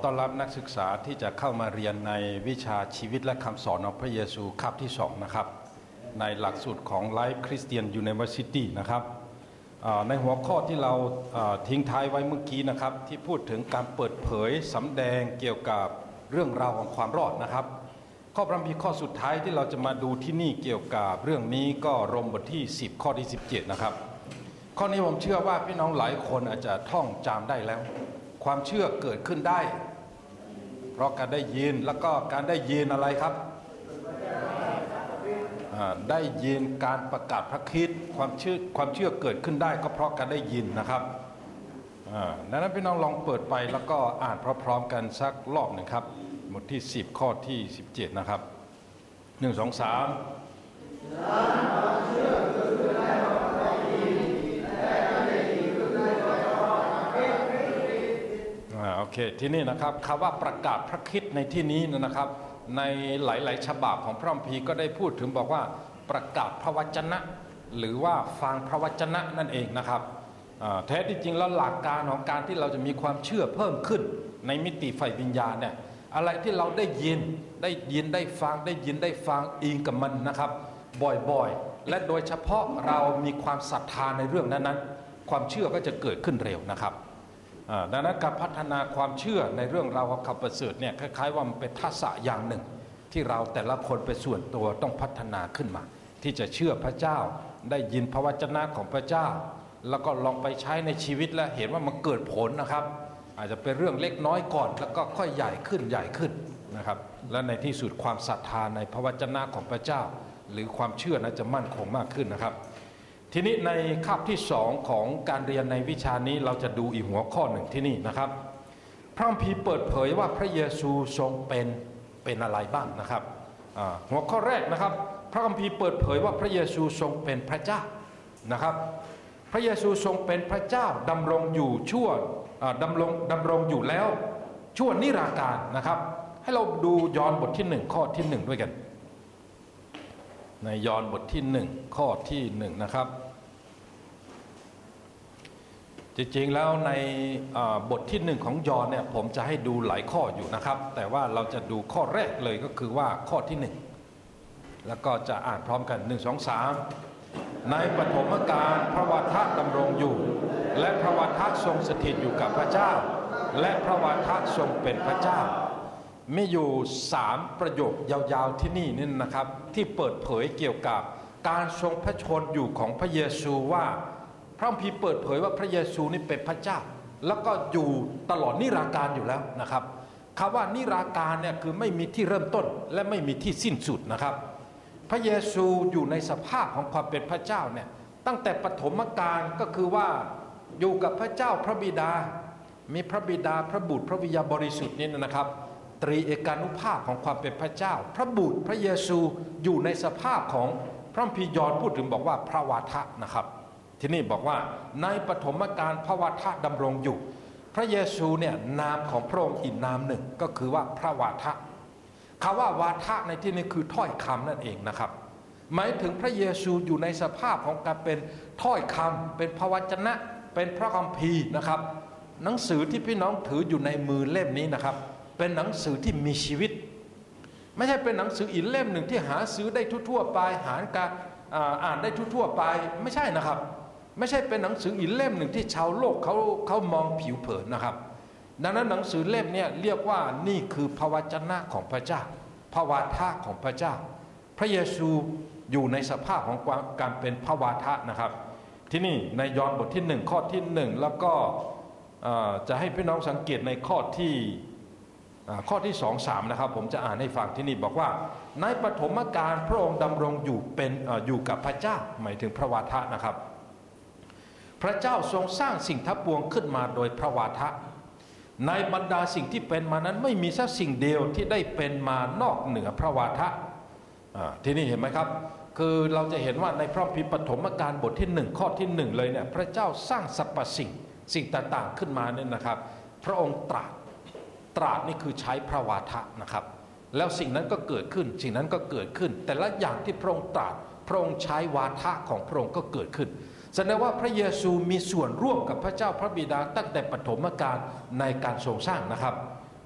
ต้อนรับนักศึกษาที่จะเข้ามาเรียนในวิชาชีวิตและคำสอนของพระเยซูคาบที่2นะครับในหลักสูตรของ Life Christian University นะครับในหัวข้อที่เราทิ้งท้ายไว้เมื่อกี้นะครับที่พูดถึงการเปิดเผยสำแดงเกี่ยวกับเรื่องราวของความรอดนะครับข้อพระคัมภีร์ข้อสุดท้ายที่เราจะมาดูที่นี่เกี่ยวกับเรื่องนี้ก็โรมบทที่10ข้อที่17นะครับข้อนี้ผมเชื่อว่าพี่น้องหลายคนอาจจะท่องจำได้แล้วความเชื่อเกิดขึ้นได้เพราะการได้ยินแล้วก็การได้ยินอะไรครับได้ยินการประกาศพระคริสต์ความเชื่อเกิดขึ้นได้ก็เพราะการได้ยินนะครับดังนั้นพี่น้องลองเปิดไปแล้วก็อ่านพร้อมๆกันสักรอบหนึ่งครับบทที่10ข้อที่17นะครับ1 2 3โอเคที่นี่นะครับคำว่าประกาศพระคริสต์ในที่นี้นะครับในหลายๆฉบับของพระคัมภีร์ก็ได้พูดถึงบอกว่าประกาศพระวจนะหรือว่าฟังพระวจนะนั่นเองนะครับแท้ที่จริงแล้วหลักการของการที่เราจะมีความเชื่อเพิ่มขึ้นในมิติฝ่ายวิญญาณเนี่ยอะไรที่เราได้ยินได้ฟังอิงกับมันนะครับบ่อยๆและโดยเฉพาะเรามีความศรัทธาในเรื่องนั้นๆความเชื่อก็จะเกิดขึ้นเร็วนะครับดังนั้นการพัฒนาความเชื่อในเรื่องราวของข่าวประเสริฐเนี่ยคล้ายๆว่ามันเป็นทักษะอย่างหนึ่งที่เราแต่ละคนเป็นส่วนตัวต้องพัฒนาขึ้นมาที่จะเชื่อพระเจ้าได้ยินพระวจนะของพระเจ้าแล้วก็ลองไปใช้ในชีวิตและเห็นว่ามันเกิดผลนะครับอาจจะเป็นเรื่องเล็กน้อยก่อนแล้วก็ค่อยใหญ่ขึ้นนะครับและในที่สุดความศรัทธาในพระวจนะของพระเจ้าหรือความเชื่อนั้นจะมั่นคงมากขึ้นนะครับทีนี้ในคาบที่2ของการเรียนในวิชานี้เราจะดูอีกหัวข้อหนึ่งที่นี่นะครับพระคัมภีร์เปิดเผยว่าพระเยซูทรงเป็นอะไรบ้างนะครับหัวข้อแรกนะครับพระคัมภีร์เปิดเผยว่าพระเยซูทรงเป็นพระเจ้านะครับพระเยซูทรงเป็นพระเจ้าดำรงอยู่ดำรงอยู่แล้วชั่วนิราการนะครับให้เราดูยอห์นบทที่1ข้อที่1ด้วยกันในยอห์นบทที่1ข้อที่1นะครับจริงๆแล้วในบทที่1ของยอห์นเนี่ยผมจะให้ดูหลายข้ออยู่นะครับแต่ว่าเราจะดูข้อแรกเลยก็คือว่าข้อที่1แล้วก็จะอ่านพร้อมกัน1 2 3ในปฐมกาลพระวจนะดำรงอยู่และพระวจนะทรงสถิตอยู่กับพระเจ้าและพระวจนะทรงเป็นพระเจ้ามีอยู่3ประโยคยาวๆที่นี่นะครับที่เปิดเผยเกี่ยวกับการทรงพระชนอยู่ของพระเยซูว่าพระคัมภีร์เปิดเผยว่าพระเยซูนี่เป็นพระเจ้าแล้วก็อยู่ตลอดนิราการอยู่แล้วนะครับคำว่านิราการเนี่ยคือไม่มีที่เริ่มต้นและไม่มีที่สิ้นสุดนะครับพระเยซูอยู่ในสภาพของความเป็นพระเจ้าเนี่ยตั้งแต่ปฐมกาลก็คือว่าอยู่กับพระเจ้าพระบิดามีพระบิดาพระบุตรพระวิญญาณบริสุทธิ์นี่นะครับตรีเอกานุภาพของความเป็นพระเจ้าพระบุตรพระเยซูอยู่ในสภาพของพระคัมภีร์ยอห์นพูดถึงบอกว่าพระวจนะนะครับที่นี่บอกว่าในปฐมกาลพระวจนะดำรงอยู่พระเยซูเนี่ยนามของพระองค์อีกนามหนึ่งก็คือว่าพระวจนะคำว่าวาทะในที่นี้คือถ้อยคำนั่นเองนะครับหมายถึงพระเยซูอยู่ในสภาพของการเป็นถ้อยคำเป็นพระวจนะเป็นพระคัมภีร์นะครับหนังสือที่พี่น้องถืออยู่ในมือเล่มนี้นะครับเป็นหนังสือที่มีชีวิตไม่ใช่เป็นหนังสืออีกเล่มหนึ่งที่หาซื้อได้ทั่วๆไปอ่านได้ทั่วๆไปไม่ใช่นะครับไม่ใช่เป็นหนังสืออีกเล่มหนึ่งที่ชาวโลกเขามองผิวเผินนะครับดังนั้นหนังสือเล่มนี้เรียกว่านี่คือพระวจนะของพระเจ้าพระวาทะของพระเจ้าพระเยซูอยู่ในสภาพของการเป็นพระวาทะนะครับที่นี่ในยอห์นบทที่1ข้อที่1แล้วก็จะให้พี่น้องสังเกตในข้อที่2 3นะครับผมจะอ่านให้ฟังที่นี่บอกว่าในปฐมกาลพระองค์ดำรงอยู่กับพระเจ้าหมายถึงพระวาทะนะครับพระเจ้าทรงสร้างสิ่งทั้งปวงขึ้นมาโดยพระวาทะในบรรดาสิ่งที่เป็นมานั้นไม่มีสักสิ่งเดียวที่ได้เป็นมานอกเหนือพระวาทะที่นี่เห็นไหมครับคือเราจะเห็นว่าในพระคัมภีร์ปฐมกาลบทที่1ข้อที่1เลยเนี่ยพระเจ้าสร้างสรรพสิ่งต่างๆขึ้นมาเนี่ยนะครับพระองค์ตรัสนี่คือใช้พระวาทะนะครับแล้วสิ่งนั้นก็เกิดขึ้นสิ่งนั้นก็เกิดขึ้นแต่ละอย่างที่พระองค์ตรัสพระองค์ใช้วาทะของพระองค์ก็เกิดขึ้นแสดงว่าพระเยซูมีส่วนร่วมกับพระเจ้าพระบิดาตั้งแต่ปฐมกาลในการทรงสร้างนะครับ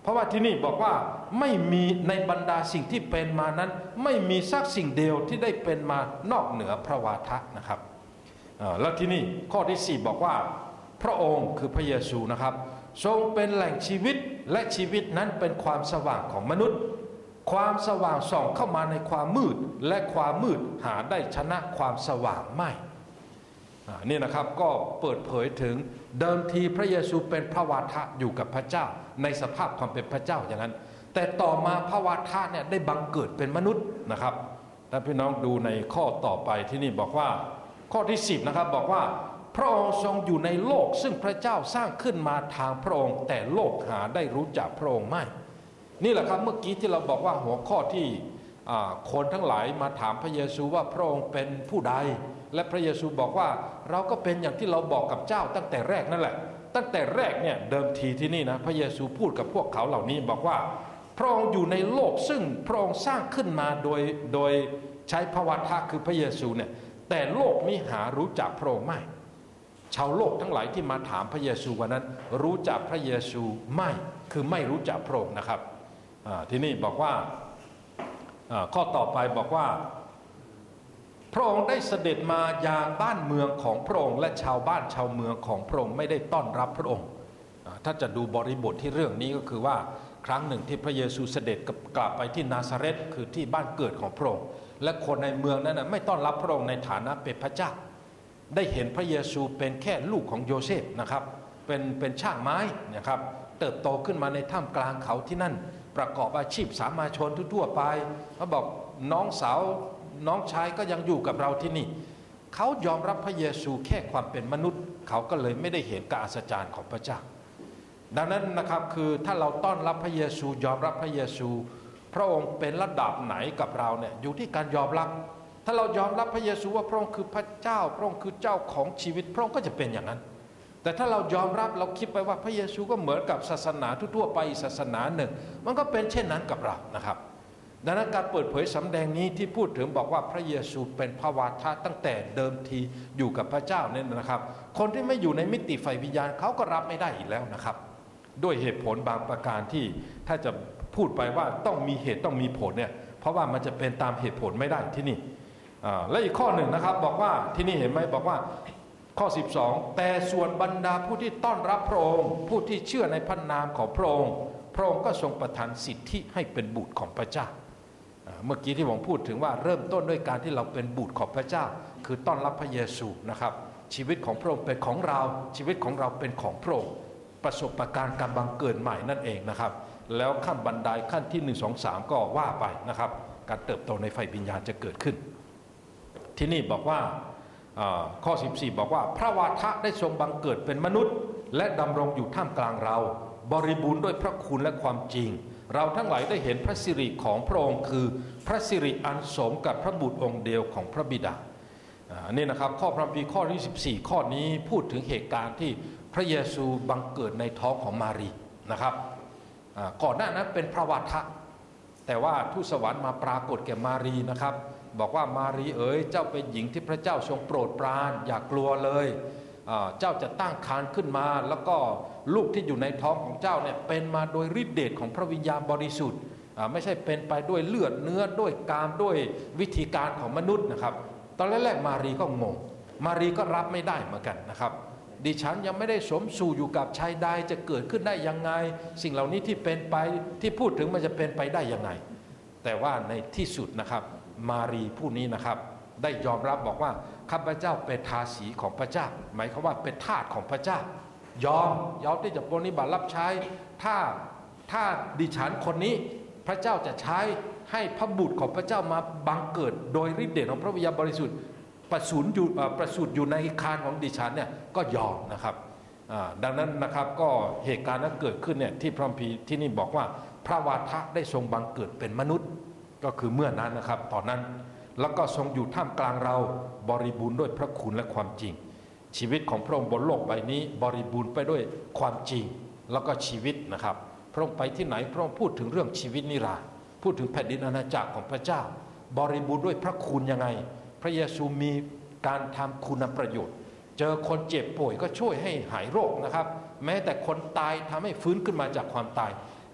เพราะว่าที่นี่บอกว่าไม่มีในบรรดาสิ่งที่เป็นมานั้นไม่มีสักสิ่งเดียวที่ได้เป็นมานอกเหนือพระวาทะนะครับแล้วที่นี่ข้อที่4บอกว่าพระองค์คือพระเยซูนะครับทรงเป็นแหล่งชีวิตและชีวิตนั้นเป็นความสว่างของมนุษย์ความสว่างส่องเข้ามาในความมืดและความมืดหาได้ชนะความสว่างไม่นี่นะครับก็เปิดเผยถึงเดิมทีพระเยซูเป็นพระวาทะอยู่กับพระเจ้าในสภาพความเป็นพระเจ้าอย่างนั้นแต่ต่อมาพระวาทะเนี่ยได้บังเกิดเป็นมนุษย์นะครับถ้าพี่น้องดูในข้อต่อไปที่นี่บอกว่าข้อที่10นะครับบอกว่าพระองค์ทรงอยู่ในโลกซึ่งพระเจ้าสร้างขึ้นมาทางพระองค์แต่โลกหาได้รู้จักพระองค์ไม่นี่แหละครับเมื่อกี้ที่เราบอกว่าหัวข้อที่คนทั้งหลายมาถามพระเยซูว่าพระองค์เป็นผู้ใดและพระเยซูบอกว่าเราก็เป็นอย่างที่เราบอกกับเจ้าตั้งแต่แรกนั่นแหละตั้งแต่แรกเนี่ยเดิมทีที่นี่นะพระเยซูพูดกับพวกเขาเหล่านี้บอกว่าพระองค์อยู่ในโลกซึ่งพระองค์สร้างขึ้นมาโดยใช้พระวาทะคือพระเยซูเนี่ยแต่โลกมิหารู้จักพระองค์ไม่ชาวโลกทั้งหลายที่มาถามพระเยซูวันนั้นรู้จักพระเยซูไม่คือไม่รู้จักพระองค์นะครับที่นี่บอกว่าข้อต่อไปบอกว่าพระองค์ได้เสด็จมายังบ้านเมืองของพระองค์และชาวบ้านชาวเมืองของพระองค์ไม่ได้ต้อนรับพระองค์ถ้าจะดูบริบทที่เรื่องนี้ก็คือว่าครั้งหนึ่งที่พระเยซูเสด็จกลับไปที่นาซาเรตคือที่บ้านเกิดของพระองค์และคนในเมืองนั้นไม่ต้อนรับพระองค์ในฐานะเป็นพระเจ้าได้เห็นพระเยซูเป็นแค่ลูกของโยเซฟนะครับเป็นช่างไม้นะครับเติบโตขึ้นมาในท่ามกลางเขาที่นั่นประกอบอาชีพสามัญชนทั่วไปเขาบอกน้องสาวน้องชายก็ยังอยู่กับเราที่นี่เขายอมรับพระเยซูแค่ความเป็นมนุษย์เขาก็เลยไม่ได้เห็นการอัศจรรย์ของพระเจ้าดังนั้นนะครับคือถ้าเราต้อนรับพระเยซูยอมรับพระเยซูพระองค์เป็นระดับไหนกับเราเนี่ยอยู่ที่การยอมรับถ้าเรายอมรับพระเยซูว่าพระองค์คือพระเจ้าพระองค์คือเจ้าของชีวิตพระองค์ก็จะเป็นอย่างนั้นแต่ถ้าเรายอมรับเราคิดไปว่าพระเยซูก็เหมือนกับศาสนาทั่วไปศาสนาหนึ่งมันก็เป็นเช่นนั้นกับเรานะครับดังนั้นการเปิดเผยสำแดงนี้ที่พูดถึงบอกว่าพระเยซูเป็นพระวาทะตั้งแต่เดิมทีอยู่กับพระเจ้าเนี่ยนะครับคนที่ไม่อยู่ในมิติฝ่ายวิญญาณเขาก็รับไม่ได้อีกแล้วนะครับด้วยเหตุผลบางประการที่ถ้าจะพูดไปว่าต้องมีเหตุต้องมีผลเนี่ยเพราะว่ามันจะเป็นตามเหตุผลไม่ได้ที่นี่และอีกข้อหนึ่งนะครับบอกว่าที่นี่เห็นไหมบอกว่าข้อ12แต่ส่วนบรรดาผู้ที่ต้อนรับพระองค์ผู้ที่เชื่อในพระนามของพระองค์พระองค์ก็ทรงประทานสิทธิให้เป็นบุตรของพระเจ้าเมื่อกี้ที่ผมพูดถึงว่าเริ่มต้นด้วยการที่เราเป็นบุตรของพระเจ้าคือต้อนรับพระเยซูนะครับชีวิตของพระองค์เป็นของเราชีวิตของเราเป็นของพระองค์ประสบการณ์การบังเกิดใหม่นั่นเองนะครับแล้วขั้นบันไดขั้นที่1 2 3ก็ว่าไปนะครับการเติบโตในฝ่ายวิญญาณจะเกิดขึ้นที่นี่บอกว่าข้อ14บอกว่าพระวาทะได้ทรงบังเกิดเป็นมนุษย์และดำรงอยู่ท่ามกลางเราบริบูรณ์ด้วยพระคุณและความจริงเราทั้งหลายได้เห็นพระสิริของพระองค์คือพระสิริอันสมกับพระบุตรองค์เดียวของพระบิดานี่นะครับข้อพระคัมภีร์ข้อที่14ข้อนี้พูดถึงเหตุการณ์ที่พระเยซูบังเกิดในท้องของมารีนะครับก่อนหน้านั้นเป็นพระวาทะแต่ว่าทูตสวรรค์มาปรากฏแก่มารีนะครับบอกว่ามารีเอ๋ยเจ้าเป็นหญิงที่พระเจ้าทรงโปรดปรานอย่ากลัวเลยเจ้าจะตั้งครรภ์ขึ้นมาแล้วก็ลูกที่อยู่ในท้องของเจ้าเนี่ยเป็นมาโดยฤทธิเดชของพระวิญญาณบริสุทธิ์ไม่ใช่เป็นไปด้วยเลือดเนื้อด้วยกามด้วยวิธีการของมนุษย์นะครับตอนแรกๆมารีก็งงมารีก็รับไม่ได้เหมือนกันนะครับดิฉันยังไม่ได้สมสู่อยู่กับชายใดจะเกิดขึ้นได้ยังไงสิ่งเหล่านี้ที่เป็นไปที่พูดถึงมันจะเป็นไปได้ยังไงแต่ว่าในที่สุดนะครับมารีผู้นี้นะครับได้ยอมรับบอกว่าข้าพเจ้าเป็นทาสีของพระเจ้าหมายความว่าเป็นทาสของพระเจ้ายอมที่จะปฏิบัติรับใช้ถ้าดิฉันคนนี้พระเจ้าจะใช้ให้พระบุตรของพระเจ้ามาบังเกิดโดยฤทธิ์เดชของพระวิญญาณบริสุทธิ์ประสูติอยู่ในครรภ์ของดิฉันเนี่ยก็ยอมนะครับดังนั้นนะครับก็เหตุการณ์นั้นเกิดขึ้นเนี่ยที่พระคัมภีร์ที่นี่บอกว่าพระวาทะได้ทรงบังเกิดเป็นมนุษย์ก็คือเมื่อนั้นนะครับตอนนั้นแล้วก็ทรงอยู่ท่ามกลางเราบริบูรณ์ด้วยพระคุณและความจริงชีวิตของพระองค์บนโลกใบนี้บริบูรณ์ไปด้วยความจริงแล้วก็ชีวิตนะครับพระองค์ไปที่ไหนพระองค์พูดถึงเรื่องชีวิตนิรันดร์พูดถึงแผ่นดินอาณาจักรของพระเจ้าบริบูรณ์ด้วยพระคุณยังไงพระเยซูมีการทำคุณประโยชน์เจอคนเจ็บป่วยก็ช่วยให้หายโรคนะครับแม้แต่คนตายทำให้ฟื้นขึ้นมาจากความตาย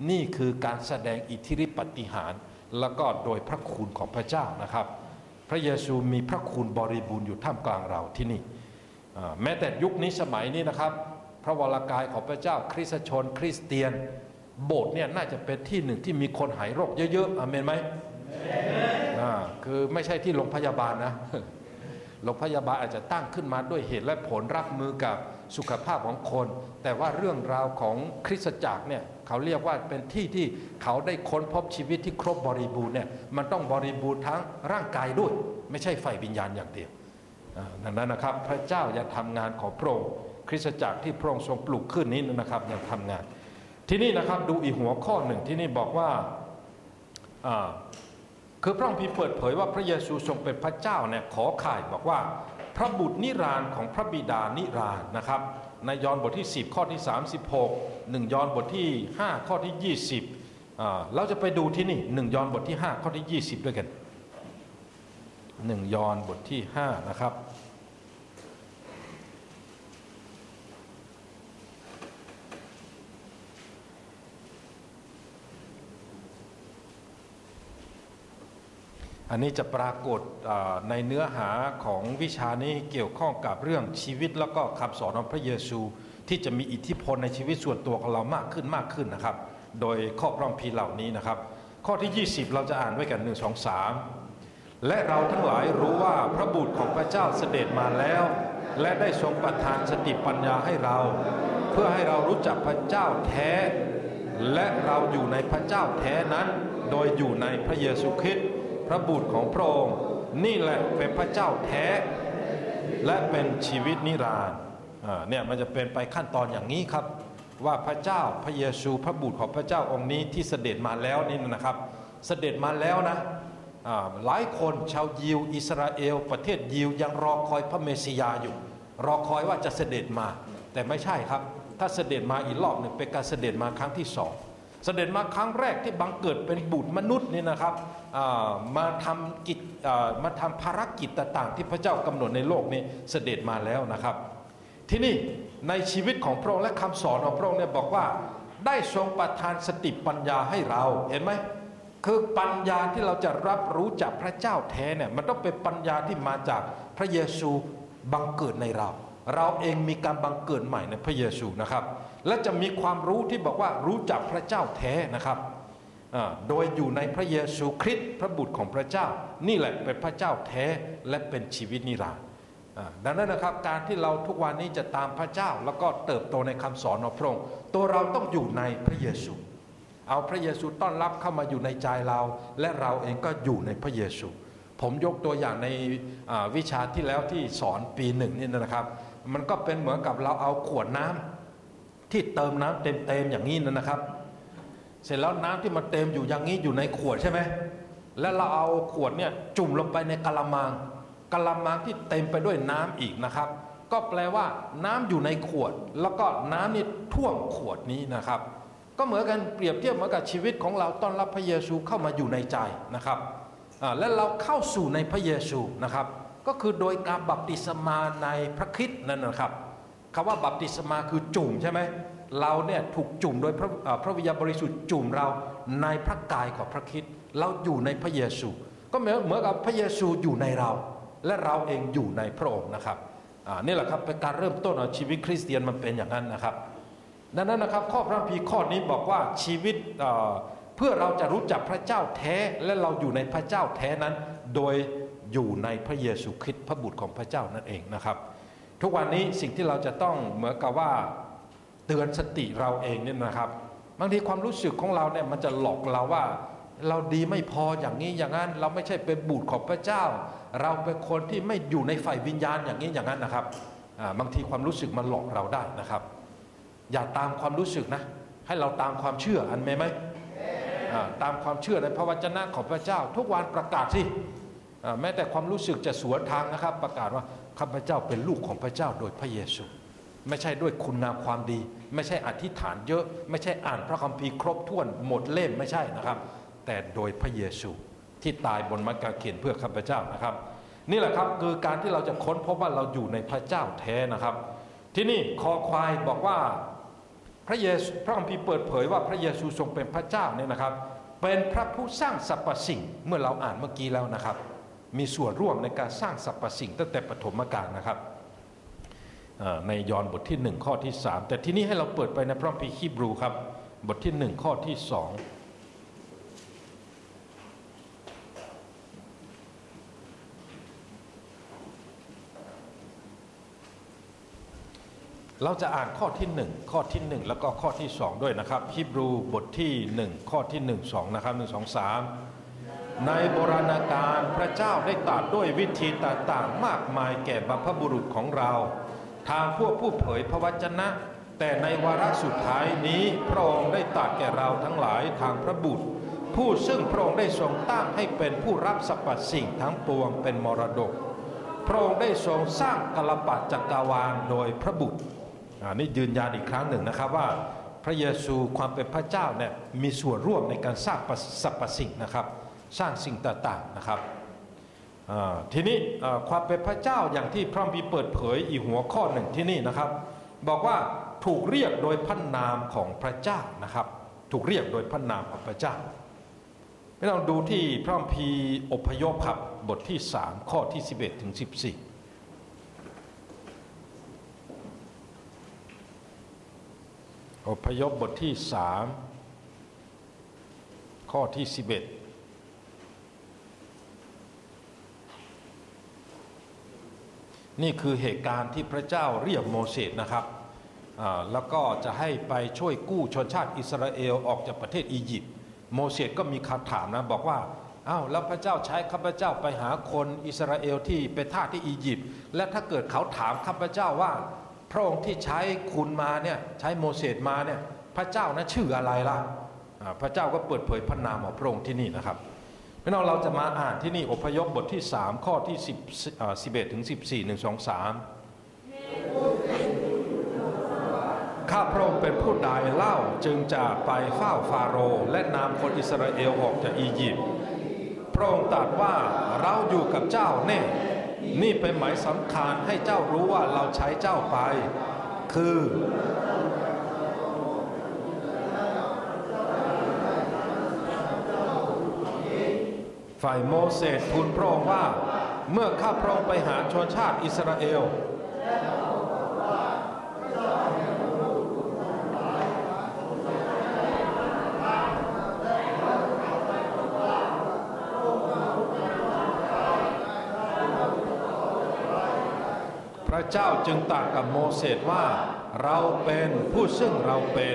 นี่คือการแสดงอิทธิฤทธิปาฏิหาริย์แล้วก็โดยพระคุณของพระเจ้านะครับพระเยซูมีพระคุณบริบูรณ์อยู่ท่ามกลางเราที่นี่แม้แต่ยุคนี้สมัยนี้นะครับพระวรากายของพระเจ้าคริสตชนคริสเตียนโบสถ์เนี่ยน่าจะเป็นที่หนึ่งที่มีคนหายโรคเยอะๆอาเมนไหมคือไม่ใช่ที่โรงพยาบาลนะโรงพยาบาลอาจจะตั้งขึ้นมาด้วยเหตุและผลรับมือกับสุขภาพของคนแต่ว่าเรื่องราวของคริสตจักรเนี่ยเขาเรียกว่าเป็นที่ที่เขาได้ค้นพบชีวิตที่ครบบริบูรณ์เนี่ยมันต้องบริบูรณ์ทั้งร่างกายด้วยไม่ใช่ฝ่ายวิญญาณอย่างเดียวดังนั้นนะครับพระเจ้ายังทำงานของพระองค์คริสตจักรที่พระองค์ทรงปลูกขึ้นนี้นะครับยังทำงานที่นี่นะครับดูอีกหัวข้อหนึ่งที่นี่บอกว่าคือพระองค์เปิดเผยว่าพระเยซูทรงเป็นพระเจ้าเนี่ยขอข่ายบอกว่าพระบุตรนิรันดร์ของพระบิดานิรันดร์นะครับในยอห์นบทที่10ข้อที่36 1ยอห์นบทที่5ข้อที่20เราจะไปดูที่นี่1ยอห์นบทที่5ข้อที่20ด้วยกัน1ยอห์นบทที่5นะครับอันนี้จะปรากฏในเนื้อหาของวิชานี้เกี่ยวข้องกับเรื่องชีวิตแล้วก็คำสอนของพระเยซูที่จะมีอิทธิพลในชีวิตส่วนตัวของเรามากขึ้นนะครับโดยข้อพระคัมภีร์เหล่านี้นะครับข้อที่20เราจะอ่านด้วยกัน1 2 3และเราทั้งหลายรู้ว่าพระบุตรของพระเจ้าเสด็จมาแล้วและได้ทรงประทานสติปัญญาให้เราเพื่อให้เรารู้จักพระเจ้าแท้และเราอยู่ในพระเจ้าแท้นั้นโดยอยู่ในพระเยซูคริสต์พระบุตรของพระองค์นี่แหละเป็นพระเจ้าแท้และเป็นชีวิตนิรันดร์เนี่ยมันจะเป็นไปขั้นตอนอย่างนี้ครับว่าพระเจ้าพระเยซูพระบุตรของพระเจ้าองค์นี้ที่เสด็จมาแล้วนี่นะครับเสด็จมาแล้วนะหลายคนชาวยิวอิสราเอลประเทศยิวยังรอคอยพระเมสสิยาอยู่รอคอยว่าจะเสด็จมาแต่ไม่ใช่ครับถ้าเสด็จมาอีกรอบหนึ่งเป็นการเสด็จมาครั้งที่สองเสด็จมาครั้งแรกที่บังเกิดเป็นบุตรมนุษย์นี่นะครับมาทำภารกิจต่างๆที่พระเจ้ากำหนดในโลกนี้เสด็จมาแล้วนะครับที่นี่ในชีวิตของพระองค์และคำสอนของพระองค์เนี่ยบอกว่าได้ทรงประทานสติปัญญาให้เราเห็นไหมคือปัญญาที่เราจะรับรู้จากพระเจ้าแท้เนี่ยมันต้องเป็นปัญญาที่มาจากพระเยซูบังเกิดในเราเองมีการบังเกิดใหม่ในพระเยซูนะครับและจะมีความรู้ที่บอกว่ารู้จักพระเจ้าแท้นะครับโดยอยู่ในพระเยซูคริสต์พระบุตรของพระเจ้านี่แหละเป็นพระเจ้าแท้และเป็นชีวิตนิรันดร์ดังนั้นนะครับการที่เราทุกวันนี้จะตามพระเจ้าแล้วก็เติบโตในคำสอนของพระองค์ตัวเราต้องอยู่ในพระเยซูเอาพระเยซูต้อนรับเข้ามาอยู่ในใจเราและเราเองก็อยู่ในพระเยซูผมยกตัวอย่างในวิชาที่แล้วที่สอนปี1นี่นะครับมันก็เป็นเหมือนกับเราเอาขวดน้ำที่เติมน้ำเต็มอย่างนี้นะครับเสร็จแล้วน้ำที่มันเต็มอยู่อย่างนี้อยู่ในขวดใช่ไหมแล้วเราเอาขวดเนี่ยจุ่มลงไปในกะละมังที่เต็มไปด้วยน้ำอีกนะครับก็แปลว่าน้ำอยู่ในขวดแล้วก็น้ำนี่ท่วมขวดนี้นะครับก็เหมือนกันเปรียบเทียบเหมือนกับชีวิตของเราต้อนรับพระเยซูเข้ามาอยู่ในใจนะครับและเราเข้าสู่ในพระเยซูนะครับก็คือโดยการบัพติศมาในพระคริสต์นั่นนะครับคำว่าบัพติศมาคือจุ่มใช่ไหมเราเนี่ยถูกจุ่มโดยพระวิญญาณบริสุทธิ์จุ่มเราในพระกายของพระคริสต์เราอยู่ในพระเยซูก็เหมือนกับพระเยซูอยู่ในเราและเราเองอยู่ในพระองค์นะครับนี่แหละครับเป็นการเริ่มต้นของชีวิตคริสเตียนมันเป็นอย่างนั้นนะครับดังนั้นนะครับข้อพระคัมภีร์ข้อนี้บอกว่าชีวิตเพื่อเราจะรู้จักพระเจ้าแท้และเราอยู่ในพระเจ้าแท้นั้นโดยอยู่ในพระเยซูคริสต์พระบุตรของพระเจ้านั่นเองนะครับทุกวันนี้สิ่งที่เราจะต้องเหมือนกับว่าเตือนสติเราเองเนี่ยนะครับบางทีความรู้สึกของเราเนี่ยมันจะหลอกเราว่าเราดีไม่พออย่างนี้อย่างนั้นเราไม่ใช่เป็นบุตรของพระเจ้าเราเป็นคนที่ไม่อยู่ในฝ่ายวิญญาณอย่างนี้อย่างนั้นนะครับบางทีความรู้สึกมันหลอกเราได้นะครับอย่าตามความรู้สึกนะให้เราตามความเชื่ออันไหมตามความเชื่อในพระวจนะของพระเจ้าทุกวันประกาศสิแม้แต่ความรู้สึกจะสวนทางนะครับประกาศว่าข้าพเจ้าเป็นลูกของพระเจ้าโดยพระเยซูไม่ใช่ด้วยคุณงามความดีไม่ใช่อธิษฐานเยอะไม่ใช่อ่านพระคัมภีร์ครบถ้วนหมดเล่มไม่ใช่นะครับแต่โดยพระเยซูที่ตายบนไม้กางเขนเพื่อข้าพเจ้านะครับนี่แหละครับคือการที่เราจะค้นพบว่าเราอยู่ในพระเจ้าแท้นะครับที่นี่คอควายบอกว่าพระคัมภีร์เปิดเผยว่าพระเยซูทรงเป็นพระเจ้าเนี่ยนะครับเป็นพระผู้สร้างสรรพสิ่งเมื่อเราอ่านเมื่อกี้แล้วนะครับมีส่วนร่วมในการสร้างสรรพสิ่งตั้งแต่ปฐมกาลนะครับในยอห์นบทที่1ข้อที่3แต่ที่นี้ให้เราเปิดไปในพระคัมภีร์ฮีบรูครับบทที่1ข้อที่2เราจะอ่านข้อที่1ข้อที่1แล้วก็ข้อที่2ด้วยนะครับฮีบรูบทที่1ข้อที่1 2นะครับ1 2 3ในโบราณกาลพระเจ้าได้ตรัสด้วยวิธีต่างๆมากมายแก่บรรพบุรุษของเราทางพวกผู้เผยพระวจนะแต่ในวาระสุดท้ายนี้พระองค์ได้ตรัสแก่เราทั้งหลายทางพระบุตรผู้ซึ่งพระองค์ได้ทรงตั้งให้เป็นผู้รับสรรพสิ่งทั้งปวงเป็นมรดกพระองค์ได้ทรงสร้างกัลปัตจักรวาลโดยพระบุตรนี่ยืนยันอีกครั้งหนึ่งนะครับว่าพระเยซูความเป็นพระเจ้าเนี่ยมีส่วนร่วมในการสร้างสรรพสิ่งนะครับสร้างสิ่งต่างๆนะครับทีนี้ความเป็นพระเจ้าอย่างที่พระคัมภีร์เปิดเผยอีกหัวข้อหนึ่งที่นี่นะครับบอกว่าถูกเรียกโดยพระนามของพระเจ้านะครับถูกเรียกโดยพระนามของพระเจ้าให้เราดูที่พระคัมภีร์อพยพครับบทที่3ข้อที่11ถึง14อพยพบทที่3ข้อที่11นี่คือเหตุการณ์ที่พระเจ้าเรียกโมเสสนะครับแล้วก็จะให้ไปช่วยกู้ชนชาติอิสราเอลออกจากประเทศอียิปต์โมเสสก็มีคำถามนะบอกว่าอ้าวแล้วพระเจ้าใช้ข้าพเจ้าไปหาคนอิสราเอลที่เป็นทาสที่อียิปต์และถ้าเกิดเขาถามข้าพเจ้าว่าพระองค์ที่ใช้คุณมาเนี่ยใช้โมเสสมาเนี่ยพระเจ้านั้นชื่ออะไรล่ะพระเจ้าก็เปิดเผยพระนามของพระองค์ที่นี่นะครับพี่น้องเราจะมาอ่านที่นี่อพยพบทที่3ข้อที่11ถึง14 1 2 3ข้าพระองค์เป็นผู้ใดเล่าจึงจะไปเฝ้าฟาโรห์และนำคนอิสราเอลออกจากอียิปต์พระองค์ตรัสว่าเราอยู่กับเจ้าแน่นี่เป็นหมายสำคัญให้เจ้ารู้ว่าเราใช้เจ้าไปคือฝ่ายโมเสสทูลพระองค์ว่าเมื่อข้าพระองค์ไปหาชนชาติอิสราเอลพระเจ้าจึงตรัสกับโมเสสว่าเราเป็นผู้ซึ่งเราเป็น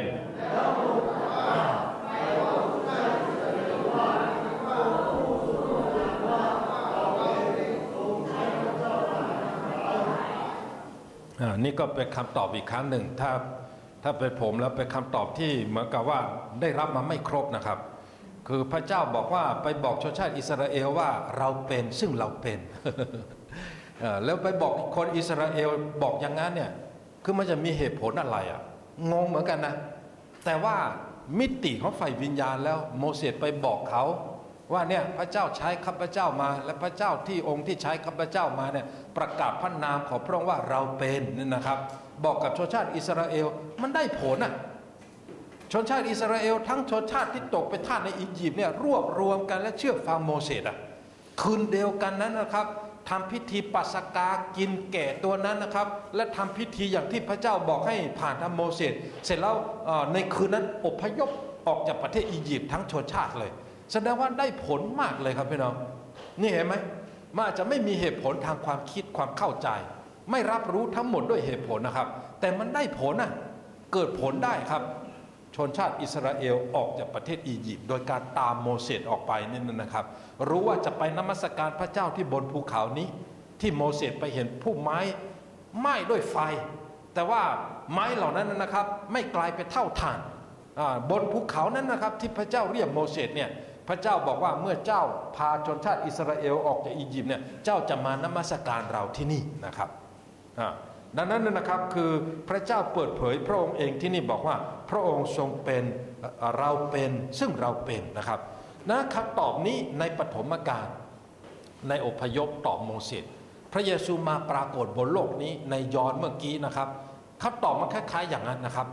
นี่ก็เป็นคำตอบอีกครั้งหนึ่งถ้าเป็นผมแล้วเป็นคำตอบที่เหมือนกับว่าได้รับมาไม่ครบนะครับคือพระเจ้าบอกว่าไปบอกชนชาติอิสราเอลว่าเราเป็นซึ่งเราเป็น แล้วไปบอกคนอิสราเอลบอกอย่างนั้นเนี่ยคือมันจะมีเหตุผลอะไรอ่ะงงเหมือนกันนะแต่ว่ามิติของฝ่ายวิญญาณแล้วโมเสสไปบอกเขาว่าเนี่ยพระเจ้าใช้ข้าพเจ้ามาและพระเจ้าที่องค์ที่ใช้ข้าพเจ้ามาเนี่ยประกาศพระนามของพระองค์ว่าเราเป็นนี่นะครับบอกกับชนชาติอิสราเอลมันได้ผลอ่ะชนชาติอิสราเอลทั้งชนชาติที่ตกเป็นทาสในอียิปต์เนี่ยรวบรวมกันและเชื่อฟังโมเสสอ่ะคืนเดียวกันนั้นนะครับทำพิธีปัสกากินแกะตัวนั้นนะครับและทำพิธีอย่างที่พระเจ้าบอกให้ผ่านทางโมเสสเสร็จแล้วในคืนนั้นอพยพออกจากประเทศอียิปต์ทั้งชนชาติเลยแสดงว่าได้ผลมากเลยครับพี่น้องนี่เห็นไหมมันอาจจะไม่มีเหตุผลทางความคิดความเข้าใจไม่รับรู้ทั้งหมดด้วยเหตุผลนะครับแต่มันได้ผลนะเกิดผลได้ครับชนชาติอิสราเอลออกจากประเทศอียิปต์โดยการตามโมเสสออกไปนี่นะครับรู้ว่าจะไปนมัสการพระเจ้าที่บนภูเขานี้ที่โมเสสไปเห็นผู้ไม้ไหม้ด้วยไฟแต่ว่าไม้เหล่านั้นนะครับไม่กลายเป็นเท่าถ่านบนภูเขานั้นนะครับที่พระเจ้าเรียกโมเสสเนี่ยพระเจ้าบอกว่าเมื่อเจ้าพาชนชาติอิสราเอลออกจากอียิปต์เนี่ยเจ้าจะมานมัสการเราที่นี่นะครับดังนั้นนะครับคือพระเจ้าเปิดเผยพระองค์เองที่นี่บอกว่าพระองค์ทรงเป็นเราเป็นซึ่งเราเป็นนะครับคำตอบนี้ในปฐมกาลในอพยพตอบโมเสสพระเยซูมาปรากฏบนโลกนี้ในยอห์นเมื่อกี้นะครับคำตอบมันคล้ายๆอย่างนั้นนะครับ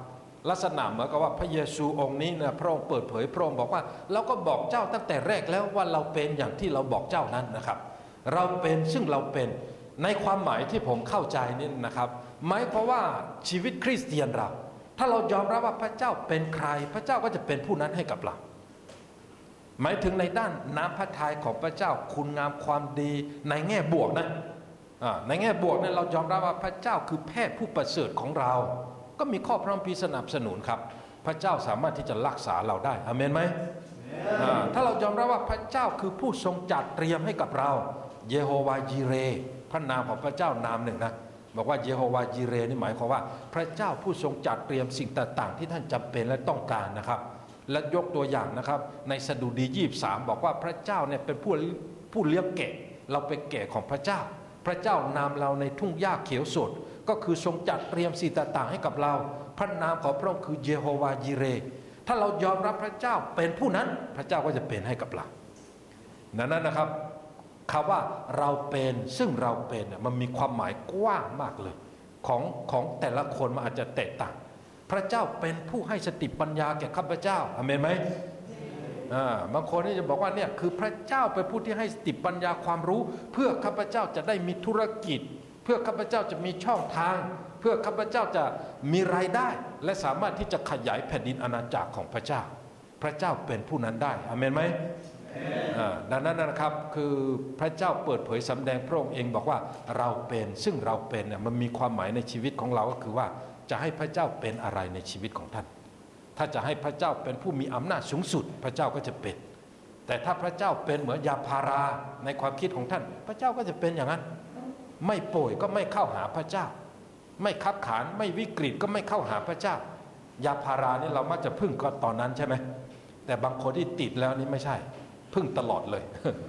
ลักษณะเหมือนกับว่าพระเยซูองค์นี้นะพระองค์เปิดเผยพระองค์บอกว่าเราก็บอกเจ้าตั้งแต่แรกแล้วว่าเราเป็นอย่างที่เราบอกเจ้านั้นนะครับเราเป็นซึ่งเราเป็นในความหมายที่ผมเข้าใจนี่นะครับหมายความว่าชีวิตคริสเตียนเราถ้าเรายอมรับว่าพระเจ้าเป็นใครพระเจ้าก็จะเป็นผู้นั้นให้กับเราหมายถึงในด้านน้ำพระทัยของพระเจ้าคุณงามความดีในแง่บวกนะในแง่บวกเนี่ยเรายอมรับว่าพระเจ้าคือแพทย์ผู้ประเสริฐของเราก็มีข้อพระคัมภีร์สนับสนุนครับพระเจ้าสามารถที่จะรักษาเราได้อาเมนไหมถ้าเรายอมรับว่าพระเจ้าคือผู้ทรงจัดเตรียมให้กับเราเยโฮวายีเรพระนามของพระเจ้านามหนึ่งนะบอกว่าเยโฮวายีเรนี่หมายความว่าพระเจ้าผู้ทรงจัดเตรียมสิ่งต่างๆที่ท่านจำเป็นและต้องการนะครับและยกตัวอย่างนะครับในสดุดี23บอกว่าพระเจ้าเนี่ยเป็นผู้เลี้ยงแกะเราเป็นแกะของพระเจ้าพระเจ้านำเราในทุ่งหญ้าเขียวสดก็คือทรงจัดเตรียมสิ่งต่างๆให้กับเราพระนามของพระองค์คือเยโฮวายีเรถ้าเรายอมรับพระเจ้าเป็นผู้นั้นพระเจ้าก็จะเป็นให้กับเรานั้นนะครับคำว่าเราเป็นซึ่งเราเป็นมันมีความหมายกว้างมากเลยของแต่ละคนมันอาจจะแตกต่างพระเจ้าเป็นผู้ให้สติปัญญาแก่ข้าพเจ้าอาเมนไหมบางคนนี่จะบอกว่าเนี่ยคือพระเจ้าเป็นผู้ที่ให้สติปัญญาความรู้เพื่อข้าพเจ้าจะได้มีธุรกิจเพื่อข้าพเจ้าจะมีช่องทางเพื่อข้าพเจ้าจะมีรายได้และสามารถที่จะขยายแผ่นดินอาณาจักรของพระเจ้าพระเจ้าเป็นผู้นั้นได้อาเมนไหมดังนั้นนะครับคือพระเจ้าเปิดเผยสำแดงพระองค์เองบอกว่าเราเป็นซึ่งเราเป็นเนี่ยมันมีความหมายในชีวิตของเราก็คือว่าจะให้พระเจ้าเป็นอะไรในชีวิตของท่านถ้าจะให้พระเจ้าเป็นผู้มีอำนาจสูงสุดพระเจ้าก็จะเป็นแต่ถ้าพระเจ้าเป็นเหมือนยาพาราในความคิดของท่านพระเจ้าก็จะเป็นอย่างนั้นไม่ป่วยก็ไม่เข้าหาพระเจ้าไม่คับขานไม่วิกฤตก็ไม่เข้าหาพระเจ้ายาพารานี่เรามักจะพึ่งก็ตอนนั้นใช่ไหมแต่บางคนที่ติดแล้วนี่ไม่ใช่พึ่งตลอดเลย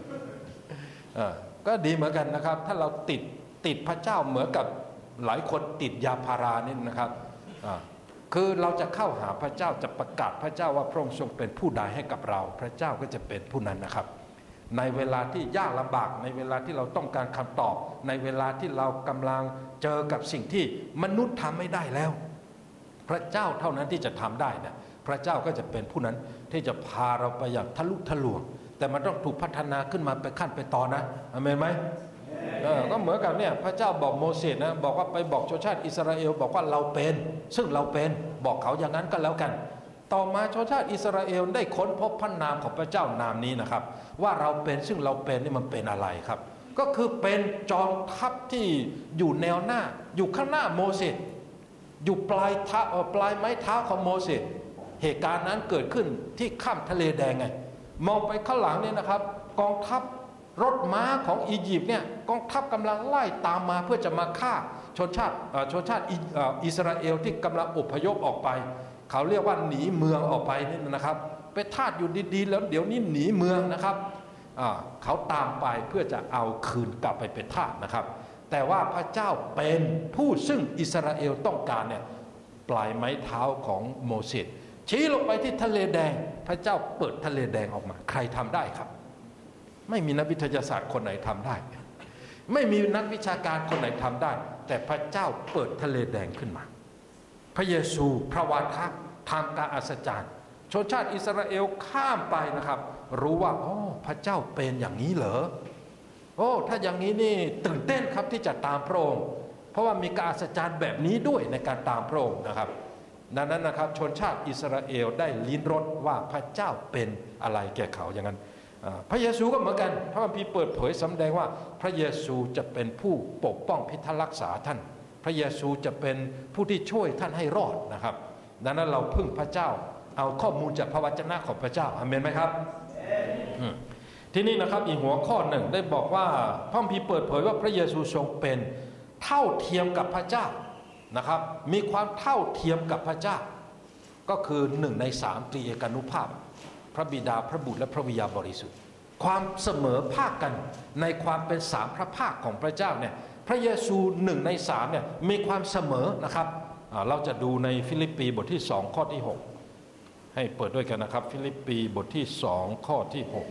ก็ดีเหมือนกันนะครับถ้าเราติดพระเจ้าเหมือนกับหลายคนติดยาพารานี่นะครับคือเราจะเข้าหาพระเจ้าจะประกาศพระเจ้าว่าพระองค์ทรงเป็นผู้ใดให้กับเราพระเจ้าก็จะเป็นผู้นั้นนะครับในเวลาที่ยากลำบากในเวลาที่เราต้องการคำตอบในเวลาที่เรากำลังเจอกับสิ่งที่มนุษย์ทำไม่ได้แล้วพระเจ้าเท่านั้นที่จะทำได้นะพระเจ้าก็จะเป็นผู้นั้นที่จะพาเราไปอย่างทะลุทะลวงแต่มันต้องถูกพัฒนาขึ้นมาไปขั้นไปตอนนะอาเมนไหมก็เหมือนกับเนี่ยพระเจ้าบอกโมเสสนะบอกว่าไปบอกชนชาติอิสราเอลบอกว่าเราเป็นซึ่งเราเป็นบอกเขาอย่างนั้นก็แล้วกันต่อมาชนชาติอิสราเอลได้ค้นพบพระนามของพระเจ้านามนี้นะครับว่าเราเป็นซึ่งเราเป็นนี่มันเป็นอะไรครับก็คือเป็นจอมทัพที่อยู่แนวหน้าอยู่ข้างหน้าโมเสสอยู่ปลายไม้เท้าของโมเสสเหตุการณ์นั้นเกิดขึ้นที่ข้ามทะเลแดงไงมองไปข้างหลังเนี่ยนะครับกองทัพรถม้าของอียิปต์เนี่ยกองทัพกำลังไล่ตามมาเพื่อจะมาฆ่าชนชาติอิสราเอลที่กำลังอพยพออกไปเขาเรียกว่าหนีเมืองออกไปนี่นะครับไปทาสอยู่ดีๆแล้วเดี๋ยวนี้หนีเมืองนะครับเขาตามไปเพื่อจะเอาคืนกลับไปเป็นทาสนะครับแต่ว่าพระเจ้าเป็นผู้ซึ่งอิสราเอลต้องการเนี่ยปลายไม้เท้าของโมเสสชี้ลงไปที่ทะเลแดงพระเจ้าเปิดทะเลแดงออกมาใครทำได้ครับไม่มีนักวิทยาศาสตร์คนไหนทำได้ไม่มีนักวิชาการคนไหนทำได้แต่พระเจ้าเปิดทะเลแดงขึ้นมาพระเยซูพระวาทะทำการอัศจรรย์ชนชาติอิสราเอลข้ามไปนะครับรู้ว่าอ๋อพระเจ้าเป็นอย่างนี้เหรอโอ้ถ้าอย่างนี้นี่ตื่นเต้นครับที่จะตามพระองค์เพราะว่ามีการอัศจรรย์แบบนี้ด้วยในการตามพระองค์นะครับดังนั้นนะครับชนชาติอิสราเอลได้ลิ้มรสว่าพระเจ้าเป็นอะไรแก่เขาอย่างนั้นพระเยซูก็เหมือนกันพระคัมภีร์เปิดเผยสำแดงว่าพระเยซูจะเป็นผู้ปกป้องพิทักษ์รักษาท่านพระเยซูจะเป็นผู้ที่ช่วยท่านให้รอดนะครับดังนั้นเราพึ่งพระเจ้าเอาข้อมูลจากพระวจนะของพระเจ้าอาเมนไหมครับทีนี้นะครับอีกหัวข้อหนึ่งได้บอกว่าพระคัมภีร์เปิดเผยว่าพระเยซูทรงเป็นเท่าเทียมกับพระเจ้านะครับมีความเท่าเทียมกับพระเจ้าก็คือ1 ใน 3ตรีเอกานุภาพพระบิดาพระบุตรและพระวิญญาณบริสุทธิ์ความเสมอภาคกันในความเป็น3พระภาคของพระเจ้าเนี่ยพระเยซู1 ใน 3เนี่ยมีความเสมอนะครับเราจะดูในฟิลิปปีบทที่2ข้อที่6ให้เปิดด้วยกันนะครับฟิลิปปีบทที่2ข้อที่6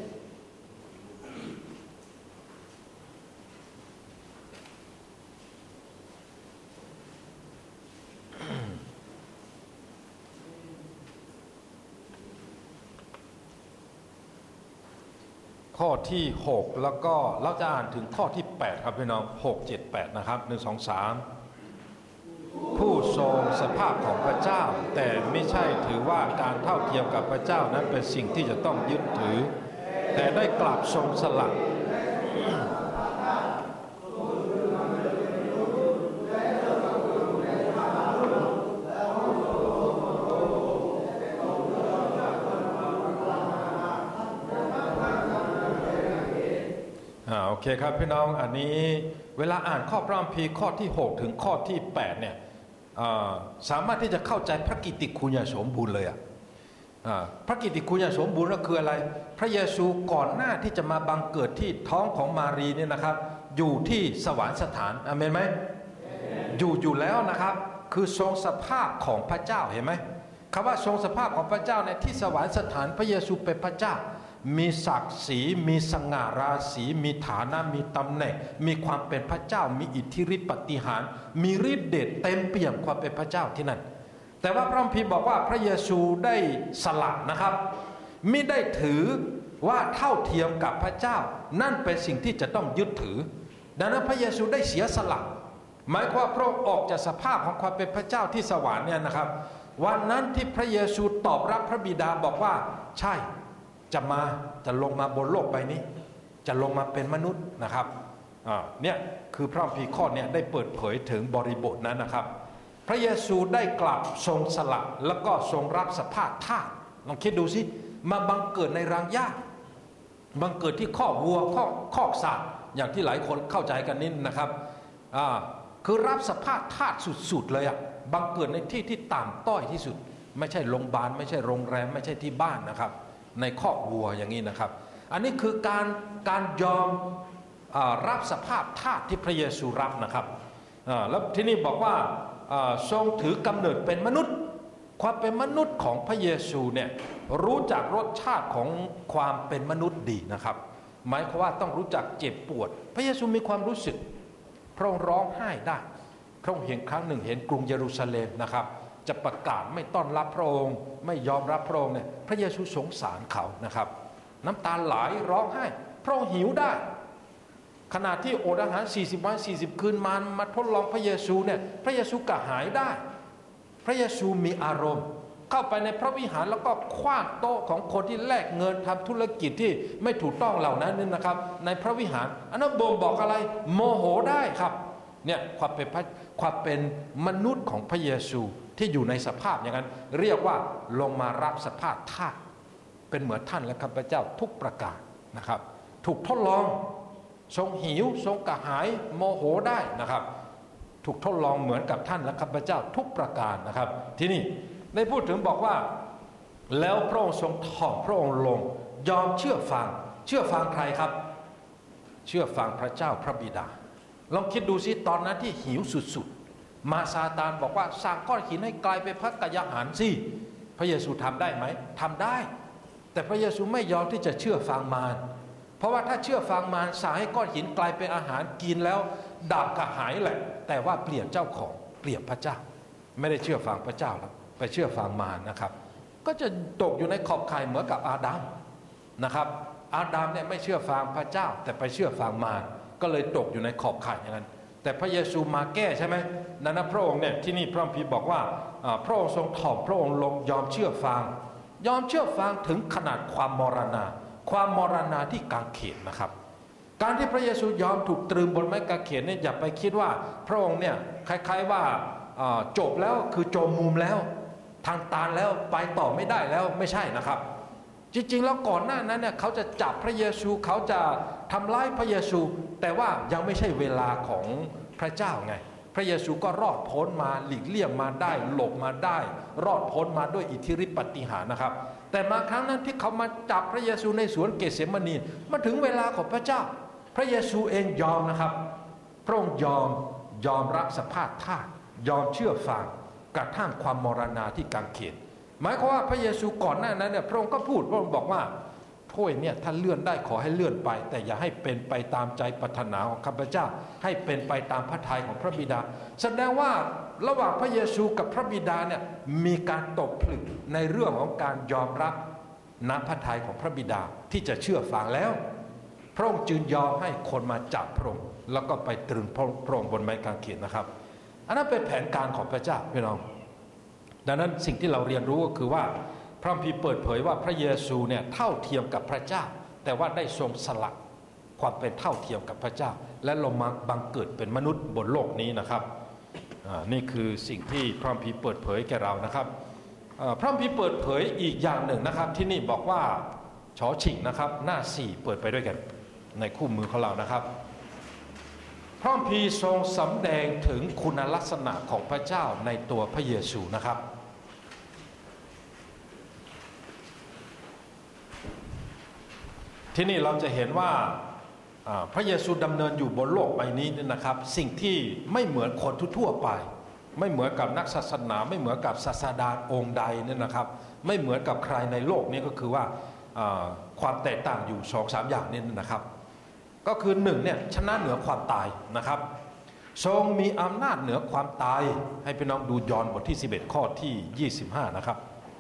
ข้อที่6แล้วก็เราจะอ่านถึงข้อที่8ครับพี่น้อง6 7 8นะครับ1 2 3ผู้ทรงสภาพของพระเจ้าแต่ไม่ใช่ถือว่าการเท่าเทียมกับพระเจ้านั้นเป็นสิ่งที่จะต้องยึดถือแต่ได้กลับทรงสละโอเคครับพี่น้องอันนี้เวลาอ่านข้อพระคัมภีร์ข้อที่6ถึงข้อที่8เนี่ยสามารถที่จะเข้าใจพระกิตติคุณอย่างสมบูรณ์เลยพระกิตติคุณอย่างสมบูรณ์ก็คืออะไรพระเยซูก่อนหน้าที่จะมาบังเกิดที่ท้องของมารีเนี่ยนะครับอยู่ที่สวรรคสถานอาเมนไหมอยู่แล้วนะครับคือทรงสภาพของพระเจ้าเห็นไหมคำว่าทรงสภาพของพระเจ้าในที่สวรรคสถานพระเยซูเป็นพระเจ้ามีศักดิ์ศรีมีสง่าราศีมีฐานะมีตำแหน่งมีความเป็นพระเจ้ามีอิทธิฤทธิปาฏิหาริย์มีฤทธิ์เดชเต็มเปี่ยมความเป็นพระเจ้าที่นั่นแต่ว่าพระคัมภีร์บอกว่าพระเยซูได้สละนะครับไม่ได้ถือว่าเท่าเทียมกับพระเจ้านั่นเป็นสิ่งที่จะต้องยึดถือดังนั้นพระเยซูได้เสียสละหมายความว่าพระองค์ออกจากสภาพของความเป็นพระเจ้าที่สวรรค์เนี่ยนะครับวันนั้นที่พระเยซูตอบรับพระบิดาบอกว่าใช่จะลงมาบนโลกใบนี้จะลงมาเป็นมนุษย์นะครับเนี่ยคือพระคัมภีร์ข้อนี้ได้เปิดเผยถึงบริบทนั้นนะครับพระเยซูได้กลับทรงสละแล้วก็ทรงรับสภาพทาสลองคิดดูสิมาบังเกิดในรางหญ้าบังเกิดที่คอกวัวคอกสัตว์อย่างที่หลายคนเข้าใจกันนี่นะครับคือรับสภาพทาสสุดๆเลยบังเกิดในที่ที่ต่ำต้อยที่สุดไม่ใช่โรงพยาบาลไม่ใช่โรงแรมไม่ใช่ที่บ้านนะครับในคอกวัวอย่างนี้นะครับอันนี้คือการยอมรับสภาพทาสที่พระเยซูรับนะครับแล้วที่นี่บอกว่าทรงถือกำเนิดเป็นมนุษย์ความเป็นมนุษย์ของพระเยซูเนี่ยรู้จักรสชาติของความเป็นมนุษย์ดีนะครับหมายความว่าต้องรู้จักเจ็บปวดพระเยซูมีความรู้สึกพระองค์ร้องไห้ได้พระองค์เห็นครั้งหนึ่งเห็นกรุงเยรูซาเล็มนะครับจะประกาศไม่ต้อนรับพระองค์ไม่ยอมรับพระองค์เนี่ยพระเยซูสงสารเขานะครับน้ำตาไหลร้องไห้พระองค์หิวได้ขณะที่อดอาหาร40 วัน 40 คืนมาทดลองพระเยซูเนี่ยพระเยซูกระหายได้พระเยซูมีอารมณ์เข้าไปในพระวิหารแล้วก็คว้างโต๊ะของคนที่แลกเงินทำธุรกิจที่ไม่ถูกต้องเหล่านั้นนี่นะครับในพระวิหารอันนั้นบ่งบอกอะไรโมโหได้ครับเนี่ยความเป็นมนุษย์ของพระเยซูที่อยู่ในสภาพอย่างนั้นเรียกว่าลงมารับสภาพทาสเป็นเหมือนท่านและข้าพเจ้าทุกประการนะครับถูกทดลองทรงหิวทรงกระหายโมโหได้นะครับถูกทดลองเหมือนกับท่านและข้าพเจ้าทุกประการนะครับที่นี่ได้พูดถึงบอกว่าแล้วพระองค์ทรงถ่อมพระองค์ลงยอมเชื่อฟังใครครับเชื่อฟังพระเจ้าพระบิดาลองคิดดูสิตอนนั้นที่หิวสุดๆมาซาตานบอกว่าสร้างก้อนหินให้กลายเป็นพระกยาหารสิพระเยซูทำได้ไหมทำได้แต่พระเยซูไม่ยอมที่จะเชื่อฟังมารเพราะว่าถ้าเชื่อฟังมารสั่งให้ก้อนหินกลายเป็นอาหารกินแล้วดับกระหายแหละแต่ว่าเปลี่ยนเจ้าของเปลี่ยนพระเจ้าไม่ได้เชื่อฟังพระเจ้าแล้วไปเชื่อฟังมารนะครับก็จะตกอยู่ในขอบข่ายเหมือนกับอาดัมนะครับอาดัมเนี่ยไม่เชื่อฟังพระเจ้าแต่ไปเชื่อฟังมารก็เลยตกอยู่ในขอบข่ายอย่างนั้นแต่พระเยซูมาแก้ใช่ไหมนั้นพระองค์เนี่ยที่นี่พระคัมภีร์บอกว่าพระองค์ทรงถ่อมพระองค์ลงยอมเชื่อฟังถึงขนาดความมรณาที่กางเขนนะครับการที่พระเยซูยอมถูกตรึงบนไม้กางเขนเนี่ยอย่าไปคิดว่าพระองค์เนี่ยคล้ายๆว่าจบแล้วคือจมมุมแล้วทางตันแล้วไปต่อไม่ได้แล้วไม่ใช่นะครับจริงๆแล้วก่อนหน้านั้นเนี่ยเขาจะจับพระเยซูเขาจะทำร้ายพระเยซูแต่ว่ายังไม่ใช่เวลาของพระเจ้าไงพระเยซูก็รอดพ้นมาหลีกเลี่ยงมาได้หลบมาได้รอดพ้นมาด้วยอิทธิฤทธิปาฏิหาริย์นะครับแต่มาครั้งนั้นที่เขามาจับพระเยซูในสวนเกสเสมานีมาถึงเวลาของพระเจ้าพระเยซูเองยอมนะครับพระองค์ยอมรับสภาพทาสยอมเชื่อฟังกระทั่งความมรณาที่กางเขนหมายความว่าพระเยซูก่อนหน้านั้นเนี่ยพระองค์ก็พูดพระองค์บอกว่าถ้วยเนี่ยถ้าเลื่อนได้ขอให้เลื่อนไปแต่อย่าให้เป็นไปตามใจปรารถนาของข้าพเจ้าให้เป็นไปตามพระทัยของพระบิดาแสดงว่าระหว่างพระเยซูกับพระบิดาเนี่ยมีการตกผลึกในเรื่องของการยอมรับน้ำพระทัยของพระบิดาที่จะเชื่อฟังแล้วพระองค์จึงยอมให้คนมาจับพระองค์แล้วก็ไปตรึงพระองค์บนไม้กางเขนนะครับอันนั้นเป็นแผนการของพระเจ้าพี่น้องดังนั้นสิ่งที่เราเรียนรู้ก็คือว่าพระคัมภีร์เปิดเผยว่าพระเยซูเนี่ยเท่าเทียมกับพระเจ้าแต่ว่าได้ทรงสละความเป็นเท่าเทียมกับพระเจ้าและลงมาบังเกิดเป็นมนุษย์บนโลกนี้นะครับนี่คือสิ่งที่พระคัมภีร์เปิดเผยแก่เรานะครับพระคัมภีร์เปิดเผยอีกอย่างหนึ่งนะครับที่นี่บอกว่าชอฉิงนะครับหน้า4เปิดไปด้วยกันในคู่มือของเรานะครับพระคัมภีร์ทรงสำแดงถึงคุณลักษณะของพระเจ้าในตัวพระเยซูนะครับที่นี่เราจะเห็นว่าพระเยซูดำเนินอยู่บนโลกใบนี้นะครับสิ่งที่ไม่เหมือนคนทั่วไปไม่เหมือนกับนักศาสนาไม่เหมือนกับศาสดาองค์ใดเนี่ยนะครับไม่เหมือนกับใครในโลกนี้ก็คือว่าความแตกต่างอยู่2-3อย่างนี้นะครับก็คือ1เนี่ยชนะเหนือความตายนะครับทรงมีอำนาจเหนือความตายให้พี่น้องดูยอห์นบทที่11ข้อที่25นะครับ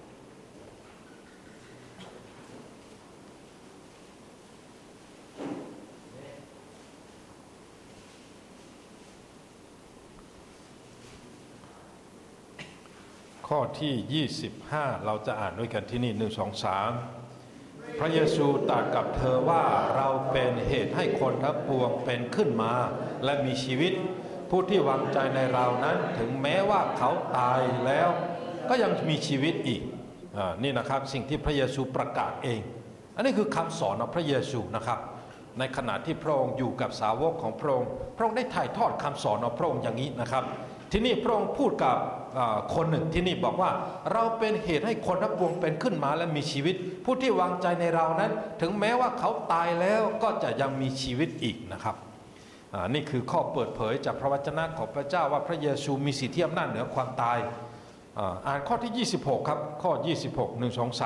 ข้อที่25เราจะอ่านด้วยกันที่นี่1 2 3พระเยซูตรัสกับเธอว่าเราเป็นเหตุให้คนทั้งปวงเป็นขึ้นมาและมีชีวิตผู้ที่วางใจในเรานั้นถึงแม้ว่าเขาตายแล้วก็ยังมีชีวิตอีกนี่นะครับสิ่งที่พระเยซูประกาศเองอันนี้คือคำสอนของพระเยซูนะครับในขณะที่พระองค์อยู่กับสาวกของพระองค์พระองค์ได้ถ่ายทอดคำสอนของพระองค์อย่างนี้นะครับที่นี่พระองค์พูดกับคนหนึ่งที่นี่บอกว่าเราเป็นเหตุให้คนทั้งปวงเป็นขึ้นมาและมีชีวิตผู้ที่วางใจในเรานั้นถึงแม้ว่าเขาตายแล้วก็จะยังมีชีวิตอีกนะครับนี่คือข้อเปิดเผยจากพระวจนะของพระเจ้าว่าพระเยซูมีสิทธิอำนาจเหนือความตายอ่านข้อที่26ครับข้อ26 1 2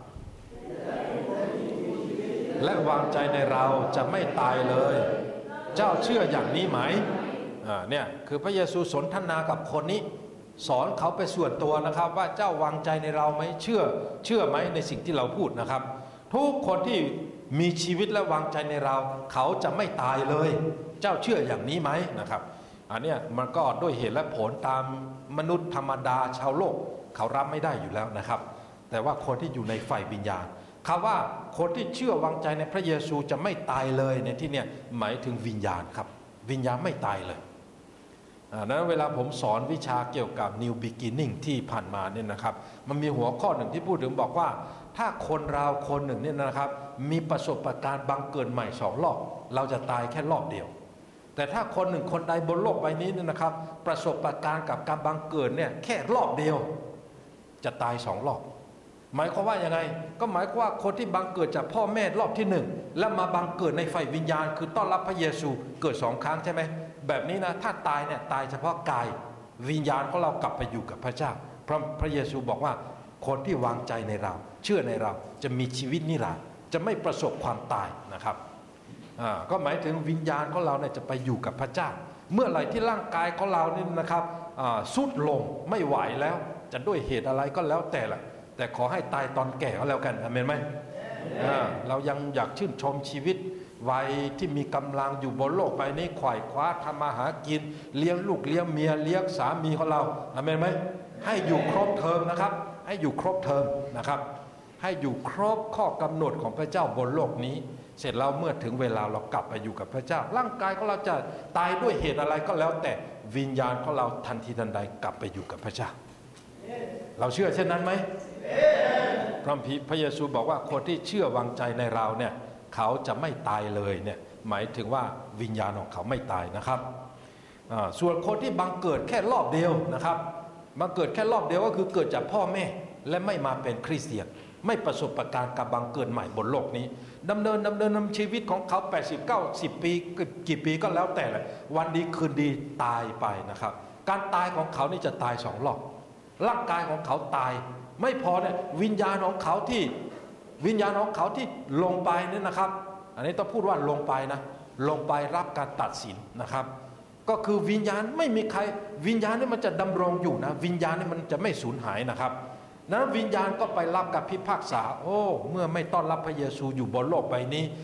3และวางใจในเราจะไม่ตายเลยเจ้าเชื่ออย่างนี้ไหมเนี่ยคือพระเยซูสนทนากับคนนี้สอนเขาไปส่วนตัวนะครับว่าเจ้าวางใจในเราไหมเชื่อไหมในสิ่งที่เราพูดนะครับทุกคนที่มีชีวิตและวางใจในเราเขาจะไม่ตายเลยเจ้าเชื่ออย่างนี้ไหมนะครับอันนี้มันก็ด้วยเหตุและผลตามมนุษย์ธรรมดาชาวโลกเขารับไม่ได้อยู่แล้วนะครับแต่ว่าคนที่อยู่ในฝ่ายวิญญาณคำว่าคนที่เชื่อวางใจในพระเยซูจะไม่ตายเลยในที่นี้หมายถึงวิญญาณครับวิญญาณไม่ตายเลยนั้นเวลาผมสอนวิชาเกี่ยวกับ New Beginning ที่ผ่านมาเนี่ยนะครับมันมีหัวข้อหนึ่งที่พูดถึงบอกว่าถ้าคนเราคนหนึ่งเนี่ยนะครับมีประสบการณ์บังเกิดใหม่2 รอบเราจะตายแค่รอบเดียวแต่ถ้าคนหนึ่งคนใดบนโลกใบนี้เนี่ยนะครับประสบการณ์กับการบังเกิดเนี่ยแค่รอบเดียวจะตาย2 รอบหมายความว่ายังไงก็หมายความว่าคนที่บังเกิดจากพ่อแม่รอบที่1แล้วมาบังเกิดในฝ่ายวิญญาณคือต้อนรับพระเยซูเกิด2 ครั้งใช่ไหมแบบนี้นะถ้าตายเนี่ยตายเฉพาะกายวิญญาณของเรากลับไปอยู่กับพระเจ้าพระเยซูบอกว่าคนที่วางใจในเราเชื่อในเราจะมีชีวิตนิรันดร์จะไม่ประสบความตายนะครับก็หมายถึงวิญญาณของเราเนี่ยจะไปอยู่กับพระเจ้าเมื่อไหร่ที่ร่างกายของเรานี่นะครับสุดลงไม่ไหวแล้วจะด้วยเหตุอะไรก็แล้วแต่ละแต่ขอให้ตายตอนแก่ก็แล้วกันอาเมนไหมเรายังอยากชื่นชมชีวิตวัยที่มีกำลังอยู่บนโลกใบนี้ขวายคว้าทำมาหากินเลี้ยงลูกเลี้ยงเมียเลี้ยงสามีของเราอาเมนไหมให้อยู่ครบเทอมนะครับให้อยู่ครบเทอมนะครับให้อยู่ครบข้อกำหนดของพระเจ้าบนโลกนี้เสร็จแล้วเมื่อถึงเวลาเรากลับไปอยู่กับพระเจ้าร่างกายของเราจะตายด้วยเหตุอะไรก็แล้วแต่วิญญาณของเราทันทีทันใดกลับไปอยู่กับพระเจ้าเราเชื่อเช่นนั้นไหมพระเยซูบอกว่าคนที่เชื่อวางใจในเราเนี่ยเขาจะไม่ตายเลยเนี่ยหมายถึงว่าวิญญาณของเขาไม่ตายนะครับส่วนคนที่บังเกิดแค่รอบเดียวนะครับบังเกิดแค่รอบเดียวก็คือเกิดจากพ่อแม่และไม่มาเป็นคริสเตียนไม่ประสบประการกับบังเกิดใหม่บนโลกนี้ดำเนินชีวิตของเขา80-90 ปีกี่ปีก็แล้วแต่แหละวันดีคืนดีตายไปนะครับการตายของเขานี่จะตาย2 รอบร่างกายของเขาตายไม่พอเนี่ยวิญญาณของเขาที่ลงไปเนี่ยนะครับอันนี้ต้องพูดว่าลงไปนะลงไปรับการตัดสินนะครับก็คือวิญญาณไม่มีใครวิญญาณนี่มันจะดำรงอยู่นะวิญญาณนี่มันจะไม่สูญหายนะครับนั้นวิญญาณก็ไปรับกับพิพากษาเมื่อไม่ต้อนรับพระเยซูอยู่บนโลกใบนี้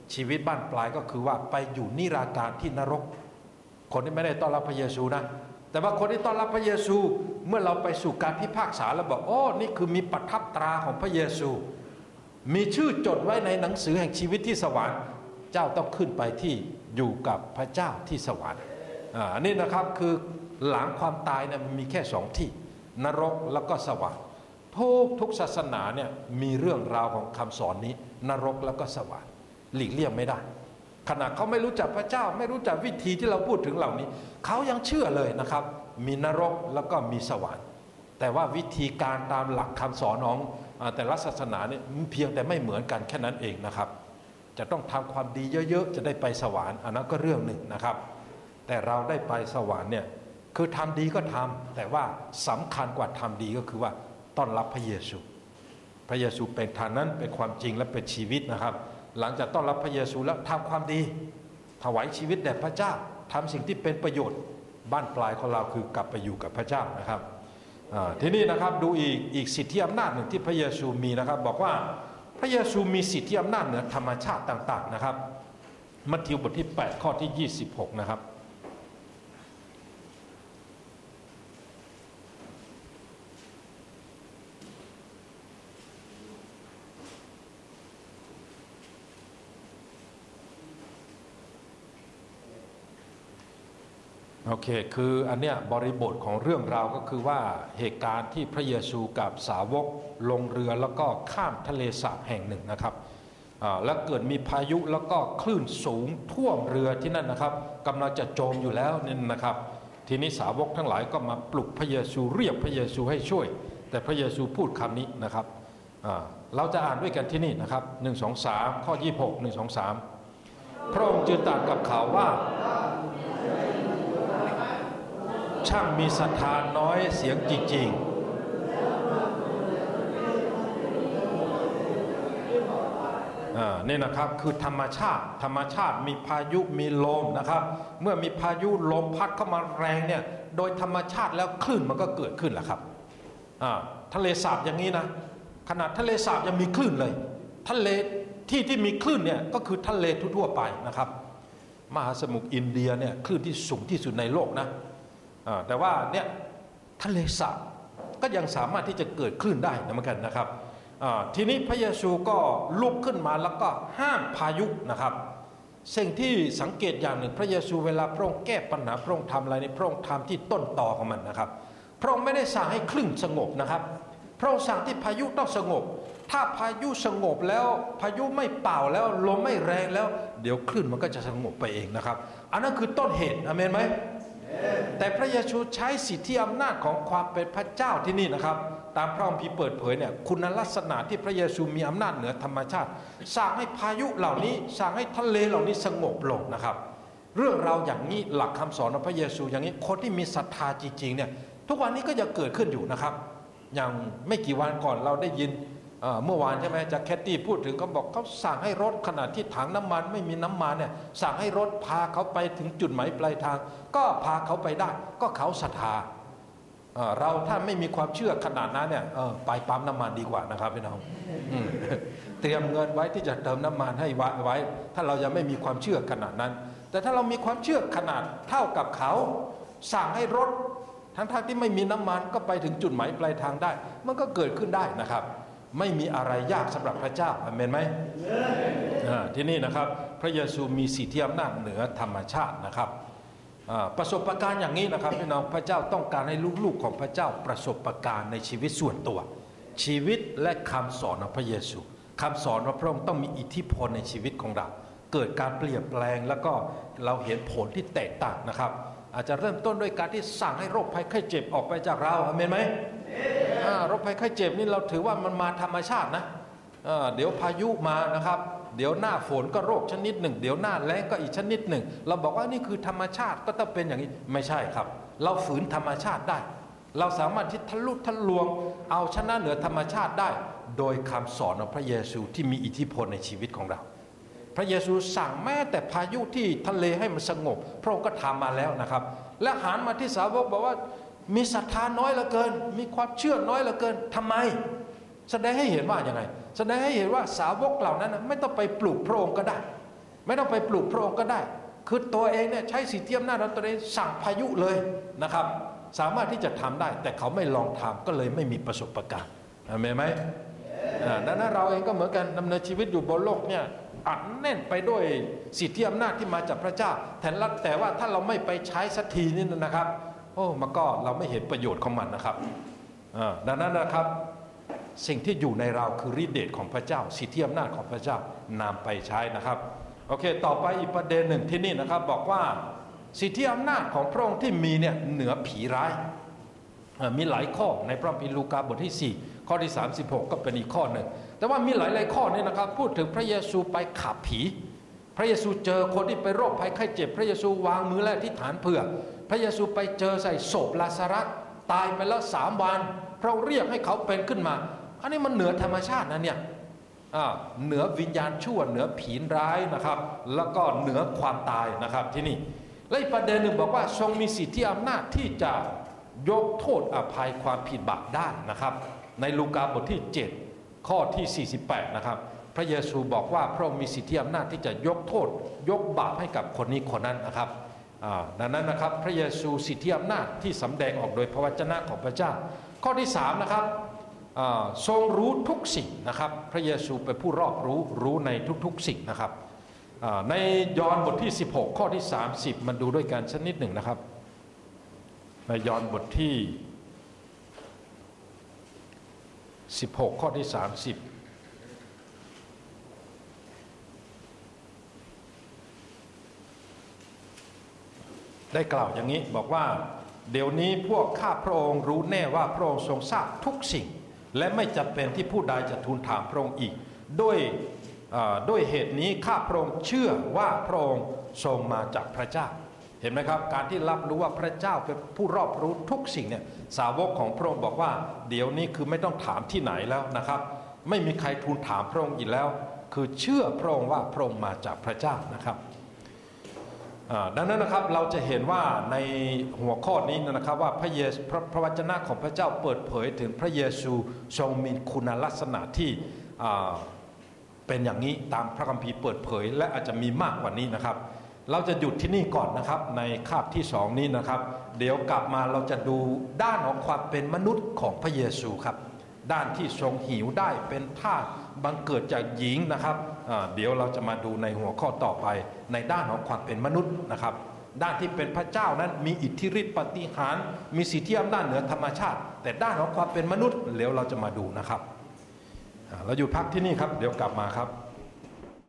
ชีวิตบ้านปลายก็คือว่าไปอยู่นิราการที่นรกคนที่ไม่ได้ต้อนรับพระเยซูนะแต่ว่าคนที่ต้อนรับพระเยซูเมื่อเราไปสู่การพิพากษาแล้วบอกโอ้นี่คือมีประทับตราของพระเยซูมีชื่อจดไว้ในหนังสือแห่งชีวิตที่สวรรค์เจ้าต้องขึ้นไปที่อยู่กับพระเจ้าที่สวรรค์อันนี้นะครับคือหลังความตายเนี่ยมันมีแค่สองที่นรกแล้วก็สวรรค์ทุกศาสนาเนี่ยมีเรื่องราวของคำสอนนี้นรกแล้วก็สวรรค์หลีกเลี่ยงไม่ได้ขณะเขาไม่รู้จักพระเจ้าไม่รู้จักวิธีที่เราพูดถึงเหล่านี้เขายังเชื่อเลยนะครับมีนรกแล้วก็มีสวรรค์แต่ว่าวิธีการตามหลักคำสอนของแต่ละศาสนาเนี่ยเพียงแต่ไม่เหมือนกันแค่นั้นเองนะครับจะต้องทำความดีเยอะๆจะได้ไปสวรรค์อันนั้นก็เรื่องหนึ่งนะครับแต่เราได้ไปสวรรค์เนี่ยคือทำดีก็ทำแต่ว่าสำคัญกว่าทำดีก็คือว่าต้อนรับพระเยซูพระเยซูเป็นทางนั้นเป็นความจริงและเป็นชีวิตนะครับหลังจากต้อนรับพระเยซูแล้วทำความดีถวายชีวิตแด่พระเจ้าทำสิ่งที่เป็นประโยชน์บ้านปลายของเราคือกลับไปอยู่กับพระเจ้านะครับทีนี้นะครับดูอีกสิทธิอำนาจหนึ่งที่พระเยซูมีนะครับบอกว่าพระเยซูมีสิทธิอำนาจเหนือธรรมชาติต่างๆนะครับมัทธิวบทที่8ข้อที่26นะครับโอเคคืออันเนี้ยบริบทของเรื่องราวก็คือว่าเหตุการณ์ที่พระเยซูกับสาวกลงเรือแล้วก็ข้ามทะเลสาบแห่งหนึ่งนะครับแล้วเกิดมีพายุแล้วก็คลื่นสูงท่วมเรือที่นั่นนะครับกำลังจะจมอยู่แล้วนี่นะครับทีนี้สาวกทั้งหลายก็มาปลุกพระเยซูเรียกพระเยซูให้ช่วยแต่พระเยซูพูดคำนี้นะครับเราจะอ่านด้วยกันที่นี่นะครับ1 2 3ข้อ26 1 2 3พระองค์จึงตรัสกับเขาว่าช่างมีศรัทธาน้อยเสียงจริงๆนี่นะครับคือธรรมชาติมีพายุมีลมนะครับเมื่อมีพายุลมพัดเข้ามาแรงเนี่ยโดยธรรมชาติแล้วคลื่นมันก็เกิดขึ้นแหละครับทะเลสาบอย่างนี้นะขนาดทะเลสาบยังมีคลื่นเลยทะเลที่มีคลื่นเนี่ยก็คือทะเลทั่วๆไปนะครับมหาสมุทรอินเดียเนี่ยคลื่นที่สูงที่สุดในโลกนะแต่ว่าเนี่ยทะเลสาบก็ยังสามารถที่จะเกิดคลื่นได้เหมือนกันนะครับทีนี้พระเยซูก็ลุกขึ้นมาแล้วก็ห้ามพายุนะครับสิ่งที่สังเกตอย่างหนึ่งพระเยซูเวลาพระองค์แก้ปัญหาพระองค์ทำอะไรในพระองค์ทำที่ต้นตอของมันนะครับพระองค์ไม่ได้สั่งให้คลื่นสงบนะครับพระองค์สั่งที่พายุต้องสงบถ้าพายุสงบแล้วพายุไม่เป่าแล้วลมไม่แรงแล้วเดี๋ยวคลื่นมันก็จะสงบไปเองนะครับอันนั้นคือต้นเหตุอาเมนไหมแต่พระเยซูใช้สิทธิอำนาจของความเป็นพระเจ้าที่นี่นะครับตามพระคัมภีร์เปิดเผยเนี่ยคุณลักษณะที่พระเยซูมีอำนาจเหนือธรรมชาติสั่งให้พายุเหล่านี้สั่งให้ทะเลเหล่านี้สงบลงนะครับเรื่องราวอย่างนี้หลักคำสอนของพระเยซูอย่างนี้คนที่มีศรัทธาจริงๆเนี่ยทุกวันนี้ก็ยังเกิดขึ้นอยู่นะครับอย่างไม่กี่วันก่อนเราได้ยินเมื่อวานใช่ไหมจากแคตตี้พูดถึงเขาบอกเขาสั่งให้รถขณะที่ถังน้ำมันไม่มีน้ำมันเนี่ยสั่งให้รถพาเขาไปถึงจุดหมายปลายทางก็พาเขาไปได้ก็เขาศรัทธาเราถ้าไม่มีความเชื่อขนาดนั้นเนี่ยไปปั๊มน้ำมันดีกว่านะครับพี่น้องเตรียมเงินไว้ที่จะเติมน้ำมันให้ไว้ถ้าเรายังไม่มีความเชื่อขนาดนั้นแต่ถ้าเรามีความเชื่อขนาดเท่ากับเขาสั่งให้รถทั้งที่ไม่มีน้ำมันก็ไปถึงจุดหมายปลายทางได้มันก็เกิดขึ้นได้นะครับไม่มีอะไรยากสำหรับพระเจ้าอาเมนไหมที่นี่นะครับพระเยซูมีสิทธิอำนาจเหนือธรรมชาตินะครับประสบการณ์อย่างนี้นะครับพี่น้องพระเจ้าต้องการให้ลูกๆของพระเจ้าประสบการณ์ในชีวิตส่วนตัวชีวิตและคำสอนของพระเยซูคำสอนของพระองค์ต้องมีอิทธิพลในชีวิตของเราเกิดการเปลี่ยนแปลงแล้วก็เราเห็นผลที่แตกต่างนะครับอาจจะเริ่มต้นด้วยการที่สั่งให้โรคภัยไข้เจ็บออกไปจากเราอาเมนไหมโรคภัยไข้เจ็บนี่เราถือว่ามันมาธรรมชาตินะเดี๋ยวพายุมานะครับเดี๋ยวหน้าฝนก็โรคชนิดหนึ่งเดี๋ยวหน้าแล้งก็อีกชนิดหนึ่งเราบอกว่านี่คือธรรมชาติก็ต้องเป็นอย่างนี้ไม่ใช่ครับเราฝืนธรรมชาติได้เราสามารถที่ทะลุทะลวงเอาชนะเหนือธรรมชาติได้โดยคำสอนของพระเยซูที่มีอิทธิพลในชีวิตของเราพระเยซูสั่งแม้แต่พายุที่ทะเลให้มันสงบพระองค์ก็ทำมาแล้วนะครับและหันมาที่สาวกบอกว่ามีศรัทธาน้อยเหลือเกินมีความเชื่อน้อยเหลือเกินทำไมแสดงให้เห็นว่าอย่างไรแสดงให้เห็นว่าสาวกเหล่านั้นไม่ต้องไปปลุกพระองค์ก็ได้ไม่ต้องไปปลุกพระองค์ก็ได้คือตัวเองเนี่ยใช้สิทธิอำนาจตัวเองสั่งพายุเลยนะครับสามารถที่จะทำได้แต่เขาไม่ลองทำก็เลยไม่มีประสบการณ์เห็นไหมดังนั้นเราเองก็เหมือนกันดำเนินชีวิตอยู่บนโลกเนี่ยอัดแน่นไปด้วยสิทธิอำนาจที่มาจากพระเจ้าแต่ว่าถ้าเราไม่ไปใช้สักทีนี่นะครับโอ้มันก็เราไม่เห็นประโยชน์ของมันนะครับดังนั้นนะครับสิ่งที่อยู่ในเราคือฤทธิเดชของพระเจ้าสิทธิอำนาจของพระเจ้านำไปใช้นะครับโอเคต่อไปอีกประเด็นหนึ่งที่นี่นะครับบอกว่าสิทธิอำนาจของพระองค์ที่มีเนี่ยเหนือผีร้ายมีหลายข้อในพระคัมภีร์ลูกาบทที่4ข้อที่36ก็เป็นอีกข้อหนึ่งแต่ว่ามีหลายข้อนี่นะครับพูดถึงพระเยซูไปขับผีพระเยซูเจอคนที่ไปโรคภัยไข้เจ็บพระเยซูวางมือและอธิษฐานเผื่อพระเยซูไปเจอใส่ศพลาซารัสตายไปแล้ว3 วันพระองค์เรียกให้เขาเป็นขึ้นมาอันนี้มันเหนือธรรมชาตินะเนี่ยเหนือวิญญาณชั่วเหนือผีร้ายนะครับแล้วก็เหนือความตายนะครับที่นี่และอีกประเด็นหนึ่งบอกว่าทรงมีสิทธิอำนาจที่จะยกโทษอภัยความผิดบาปได้นะครับในลูกาบทที่7ข้อที่48นะครับพระเยซูบอกว่าพระองค์มีสิทธิอำนาจที่จะยกโทษยกบาปให้กับคนนี้คนนั้นนะครับดังนั้นนะครับพระเยซูสิทธิอำนาจที่สำแดงออกโดยพระวจนะของพระเจ้าข้อที่3นะครับทรงรู้ทุกสิ่งนะครับพระเยซูเป็นผู้รอบรู้ในทุกๆสิ่งนะครับในยอห์นบทที่16ข้อที่30มันดูด้วยกันสักนิดหนึ่งนะครับในยอห์นบทที่16ข้อที่30ได้กล่าวอย่างนี้บอกว่าเดี๋ยวนี้พวกข้าพระองค์รู้แน่ว่าพระองค์ทรงทราบทุกสิ่งและไม่จำเป็นที่ผู้ใดจะทูลถามพระองค์อีกด้วยเหตุนี้ข้าพระองค์เชื่อว่าพระองค์ทรงมาจากพระเจ้าเห็นไหมครับการที่รับรู้ว่าพระเจ้าเป็นผู้รอบรู้ทุกสิ่งเนี่ยสาวกของพระองค์บอกว่าเดี๋ยวนี้คือไม่ต้องถามที่ไหนแล้วนะครับไม่มีใครทูลถามพระองค์อีกแล้วคือเชื่อพระองค์ว่าพระองค์มาจากพระเจ้านะครับดังนั้นนะครับเราจะเห็นว่าในหัวข้อนี้นะครับว่าพระวจนะของพระเจ้าเปิดเผยถึงพระเยซูทรงมีคุณลักษณะที่เป็นอย่างนี้ตามพระคัมภีร์เปิดเผยและอาจจะมีมากกว่านี้นะครับเราจะหยุดที่นี่ก่อนนะครับในคาบที่2นี้นะครับเดี๋ยวกลับมาเราจะดูด้านของความเป็นมนุษย์ของพระเยซูครับด้านที่ทรงหิวได้เป็นทาสบังเกิดจากหญิงนะครับเดี๋ยวเราจะมาดูในหัวข้อต่อไปในด้านของความเป็นมนุษย์นะครับด้านที่เป็นพระเจ้านั้นมีอิทธิฤทธิปาฏิหาริย์มีสิทธิอำนาจเหนือธรรมชาติแต่ด้านของความเป็นมนุษย์เดี๋ยวเราจะมาดูนะครับเราอยู่พักที่นี่ครับเดี๋ยวกลับมาครับ